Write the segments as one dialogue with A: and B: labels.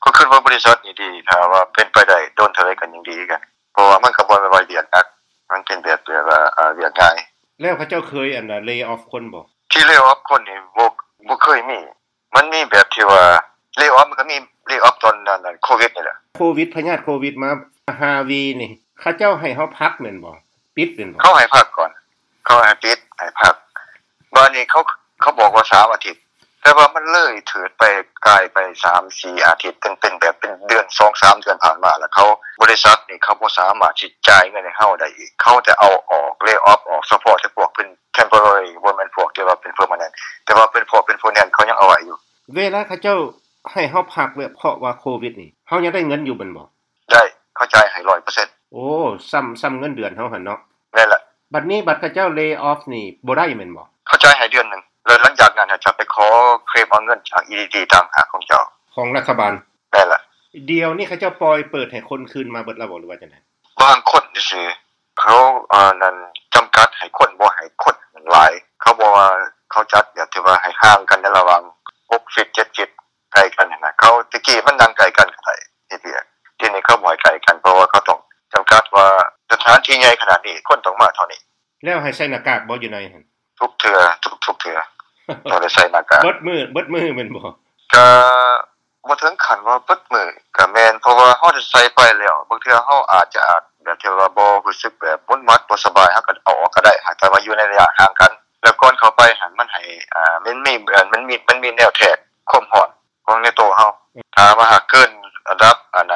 A: ก็คิดว่าบริษัทนี้ดีถ้าว่าเป็นไปได้โดนเท่าใดก็ยิ่งดีกันเพราะว่ามันก็บ่แม่นว่าเวียกหนักมันเป็นแบบว่าเวียกง่าย
B: แล้วเขาเจ้าเคยอันน่ะ lay off คนบ่
A: ที่ lay off คนนี่บ่เคยมีมันมีแบบที่ว่า lay off มันก็มี lay off ตอนนั้นโควิดนี่แหละ
B: โควิดพยาธิโควิดมา 5V นี่เขาเจ้าให้เฮาพักแม่นบ่ปิดแม่นบ่
A: เขาให้พักก่อนเขาให้ปิดให้พักบัดนี้เขาบอกว่า3อาทิตย์แต่ว่ามันเลยเถิดไปกลายไป 3-4 อาทิตย์เป็นแบบเป็นเดือน 2-3 เดือนผ่านมาแล้วเขาบริษัทนี่เขาบ่สามารถสิจ่ายเงินให้เฮาได้อีกเขาจะเอาออก lay off ออกเฉพาะพวกเป็น temporary บ่แม่นพวกที่ว่าเป็น permanent แต่ว่าเป็นพวกเป็น permanent เขายังเอาไว้อยู่
B: เวลาเขาเจ้าให้เฮาพักเพราะว่าโควิดนี่เฮายังได้เงินอยู่แม่นบ่
A: ได้เขาจ่ายให้ 100%
B: โอ้ซ้ำเงินเดือนเฮาหั่นเนาะ
A: แม่นล่ะ
B: บัดนี้บัดเขาเจ้า lay off นี่บ่ได้แม่นบ่
A: เขาจ่ายให้เดือนนึงแล้วหลังจากนั้นจะไปขอเคลมเอาเงินจาก EDD ต่างหากของเจ้า
B: ของรัฐบาล
A: แม่นล่ะ
B: เดี๋ยวนี้เขาเจ้าปล่อยเปิดให้คนคืนมาเบิดแล้วบ่หรือว่าจังได๋
A: บางคนซื่อเขานั้นจำกัดให้คนบ่ให้คนหลายเขาบอกว่าเขาจัดแบบที่ว่าให้ห่างกันในระหว่าง6ฟีต7ฟีตไกลกันนะเขาตะกี้มันนั่งไกลกันก็ได้เฮ็ดเวียกทีนี้เขาบ่ให้ไกลกันเพราะว่าเขาต้องจำกัดว่าสถานที่ใหญ่ขนาดนี้คนต้องมาเท่านี้
B: แล้วให้ใส่หน้ากากบ่อยู่ในหั่น
A: ทุกเทื่อต้องได้ใส่หน้ากาก
B: เบิดมื้อแม่นบ่
A: ก็บ่ถึงขั้นว่าเบิดมื้อก็แม่นเพราะว่าเฮาได้ใส่ไปแล้วบางเทื่อเฮาอาจจะแบบที่ว่าบ่รู้สึกแบบมุนมัดบ่สบายเฮาก็เอาออกก็ได้แต่ว่าอยู่ในระยะห่างกันแล้วก่อนเข้าไปหั่นมันให้มันมีแนวแทกความร้อนของในตัวเฮาถ้าว่าหากเกินระดับ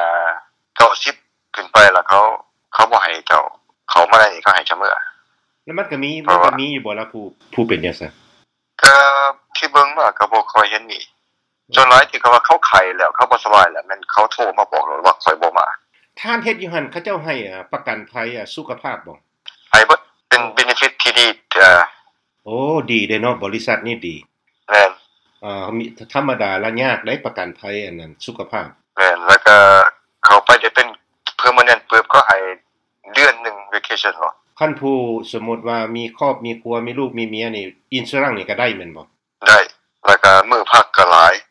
A: 90ขึ้นไปแล้วเขาบ่ให้เจ้าเข้ามาได้เขาให้เจ้ามื้อ
B: แล้วมันก็มีอยู่บ่ล่ะผู้เป็นจังซั่น
A: ก็ที่เบิ่งมาก็บ่ค่อยเห็นมีจนหลายที่เขาว่าเขาไข้แล้วเขาบ่สบายแล้วแม่นเขาโทรมาบอกว่าค่อยบ่มา
B: ท่านเฮ็ดอยู่หั่นเขาเจ้าให้ประกันภัยสุขภาพบ่
A: ให้เบิดเป็น benefit ที่ดี
B: โอ้ดีเด้เนาะบริษัทนี้ดี
A: แม่น
B: มีธรรมดาละยากได้ประกันภัยอันนั้นสุขภาพ
A: แม่นแล้วก็เขาไปได้เป็น permanent ปึ๊บก็ให้เดือนนึง vacation เหรอ
B: คันผู้สมมุติว่ามีครอบมีครัวมีลูกมีเมียนี่อินซูรันนี่ก็ได้แม่นบ่
A: ได้แล้วก็มื้อพักก็หลาย